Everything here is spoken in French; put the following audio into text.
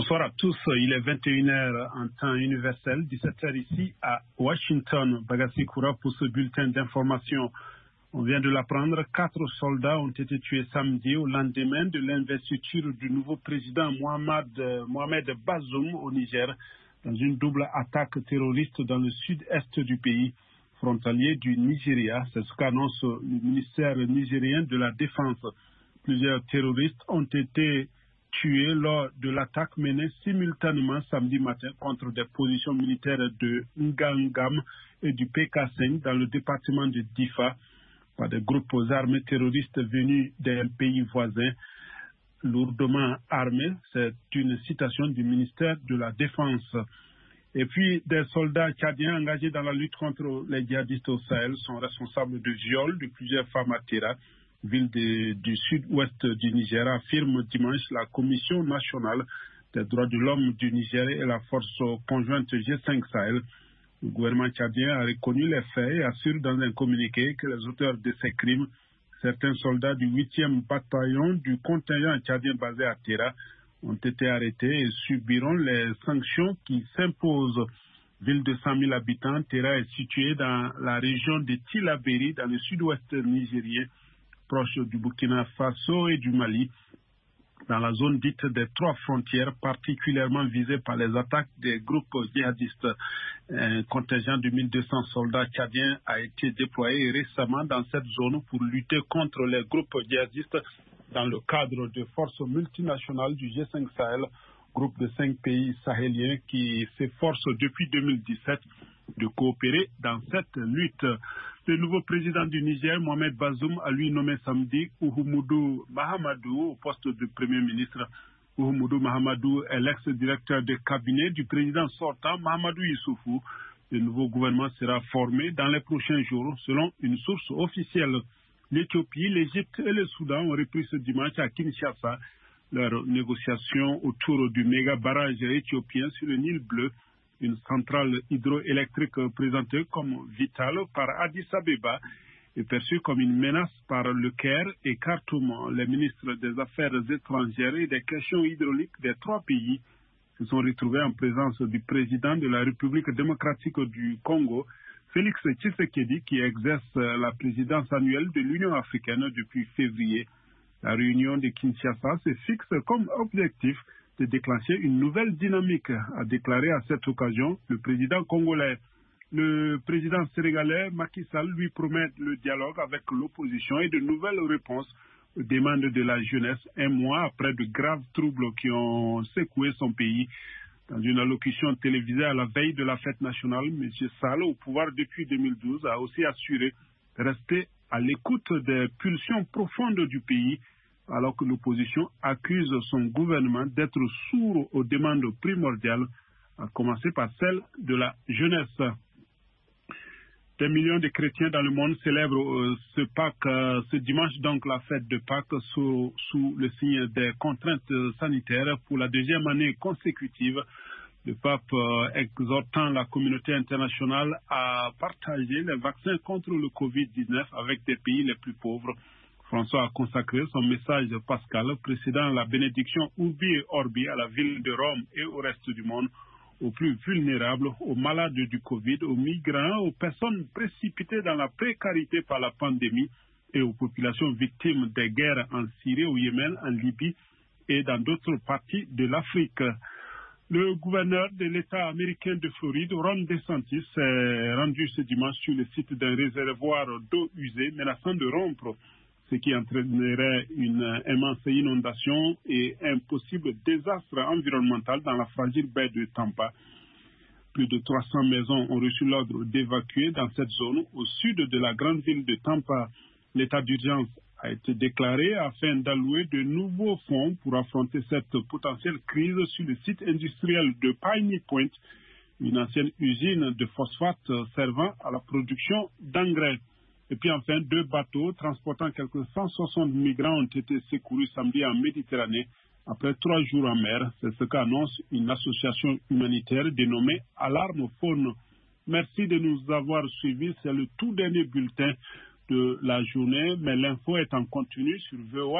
Bonsoir à tous, il est 21h en temps universel, 17h ici à Washington. Bagassi Koura pour ce bulletin d'information. On vient de l'apprendre, 4 soldats ont été tués samedi au lendemain de l'investiture du nouveau président Mohamed Bazoum au Niger dans une double attaque terroriste dans le sud-est du pays, frontalier du Nigeria. C'est ce qu'annonce le ministère nigérien de la Défense. Plusieurs terroristes ont été tués lors de l'attaque menée simultanément samedi matin contre des positions militaires de Ngangam et du PK5 dans le département de Difa par des groupes armés terroristes venus d'un pays voisin lourdement armés. C'est une citation du ministère de la Défense. Et puis, des soldats tchadiens engagés dans la lutte contre les djihadistes au Sahel sont responsables de viol de plusieurs femmes à Tera, ville du sud-ouest du Niger, affirme dimanche la Commission nationale des droits de l'homme du Niger et la force conjointe G5 Sahel. Le gouvernement tchadien a reconnu les faits et assure dans un communiqué que les auteurs de ces crimes, certains soldats du 8e bataillon du contingent tchadien basé à Tera, ont été arrêtés et subiront les sanctions qui s'imposent. Ville de 100 000 habitants, Tera est située dans la région de Tillabéri, dans le sud-ouest nigérien, proche du Burkina Faso et du Mali, dans la zone dite des 3 frontières, particulièrement visée par les attaques des groupes djihadistes. Un contingent de 1200 soldats tchadiens a été déployé récemment dans cette zone pour lutter contre les groupes djihadistes dans le cadre de forces multinationales du G5 Sahel, groupe de 5 pays sahéliens qui s'efforcent depuis 2017 de coopérer dans cette lutte. Le nouveau président du Niger, Mohamed Bazoum, a lui nommé samedi Oumoudou Mahamadou au poste de Premier ministre. Oumoudou Mahamadou est l'ex-directeur de cabinet du président sortant Mahamadou Issoufou. Le nouveau gouvernement sera formé dans les prochains jours, selon une source officielle. L'Éthiopie, l'Égypte et le Soudan ont repris ce dimanche à Kinshasa leurs négociations autour du méga barrage éthiopien sur le Nil bleu, une centrale hydroélectrique présentée comme vitale par Addis Abeba et perçue comme une menace par le Caire et Khartoum. Les ministres des Affaires étrangères et des questions hydrauliques des 3 pays se sont retrouvés en présence du président de la République démocratique du Congo, Félix Tshisekedi, qui exerce la présidence annuelle de l'Union africaine depuis février. La réunion de Kinshasa se fixe comme objectif de déclencher une nouvelle dynamique, a déclaré à cette occasion le président congolais. Le président sénégalais Macky Sall lui promet le dialogue avec l'opposition et de nouvelles réponses aux demandes de la jeunesse, un mois après de graves troubles qui ont secoué son pays. Dans une allocution télévisée à la veille de la fête nationale, M. Sall, au pouvoir depuis 2012, a aussi assuré rester à l'écoute des pulsions profondes du pays, alors que l'opposition accuse son gouvernement d'être sourd aux demandes primordiales, à commencer par celle de la jeunesse. Des millions de chrétiens dans le monde célèbrent ce dimanche, donc la fête de Pâques, sous le signe des contraintes sanitaires pour la 2e année consécutive. Le pape exhortant la communauté internationale à partager les vaccins contre le Covid-19 avec des pays les plus pauvres. François a consacré son message pascal précédant la bénédiction Urbi et Orbi à la ville de Rome et au reste du monde, aux plus vulnérables, aux malades du Covid, aux migrants, aux personnes précipitées dans la précarité par la pandémie et aux populations victimes des guerres en Syrie, au Yémen, en Libye et dans d'autres parties de l'Afrique. Le gouverneur de l'État américain de Floride, Ron DeSantis, s'est rendu ce dimanche sur le site d'un réservoir d'eau usée menaçant de rompre, ce qui entraînerait une immense inondation et un possible désastre environnemental dans la fragile baie de Tampa. Plus de 300 maisons ont reçu l'ordre d'évacuer dans cette zone au sud de la grande ville de Tampa. L'état d'urgence a été déclaré afin d'allouer de nouveaux fonds pour affronter cette potentielle crise sur le site industriel de Piney Point, une ancienne usine de phosphate servant à la production d'engrais. Et puis enfin, 2 bateaux transportant quelques 160 migrants ont été secourus samedi en Méditerranée après 3 jours en mer. C'est ce qu'annonce une association humanitaire dénommée Alarme Faune. Merci de nous avoir suivis. C'est le tout dernier bulletin de la journée, mais l'info est en continu sur VOA.